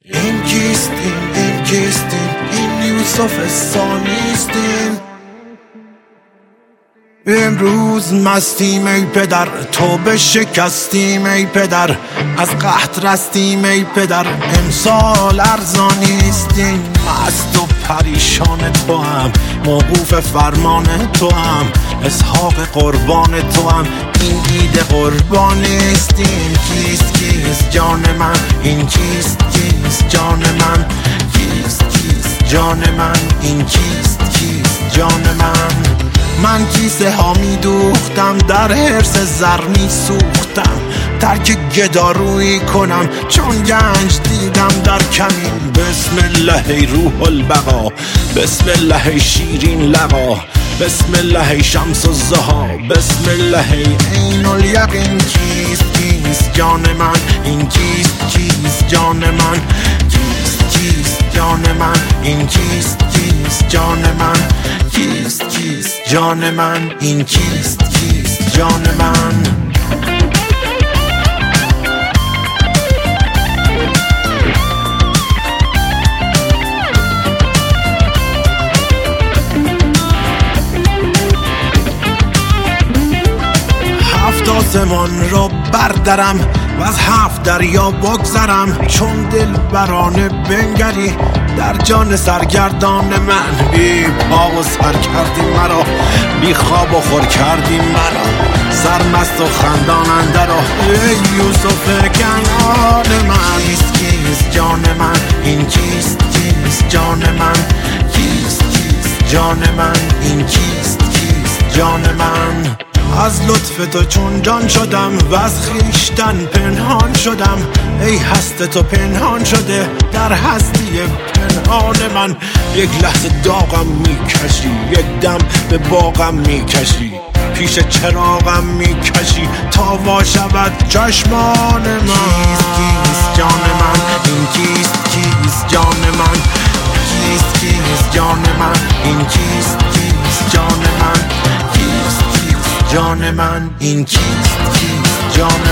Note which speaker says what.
Speaker 1: این کیستیم این کیستیم این یوسف ثانیستیم. امروز مستیم ای پدر، توبه شکستیم ای پدر، از قحط رستیم ای پدر، امسال ارزانیستیم. مست و پریشان تو هم، موقوف فرمان تو هم، اسحاق قربان تو هم، این عید قربانیستیم. کیست کیست جان من، این کیست کیست جان من، کیست کیست جان من، این کیست کیست جان من. من کیسه ها می دوختم، در حرص زر می سوختم، ترک گدارویی کنم چون گنج دیدم در کمین. بسم الله ای روح البقا، بسم الله ای شیرین لقا، بسم الله ای شمس الضحی، بسم الله ای عین الیقین. کیست کیست جان من، این کیست کیست جان من، کیست کیست جان من، این کیست کیست جان من، کیست کیست جان من، این کیست کیست جان من. هفت آسمان را بردرم و از 7 دریا بگذرم، چون دل برانه بنگری در جان سرگردان من. بی پا و سر کردی مرا، بی خواب و خور کردی مرا، سرمست و خندان اندر ای یوسف کنعان من. کیست کیست جان من، این کیست کیست جان من، کیست کیست جان من، این کیست کیست جان من. از لطف تو چون جان شدم و از خویشتن پنهان شدم، ای هست تو پنهان شده در هستی پنهان من. یک لحظه داغم میکشی، یک دم به باغم میکشی، پیش چراغم میکشی تا وا شود چشمان من. کیست کیست جان من، این کیست کیست جان من، کیست کیست جان من، این کیست کیست جان من، کیست کیست جان من، این کیست کیست جان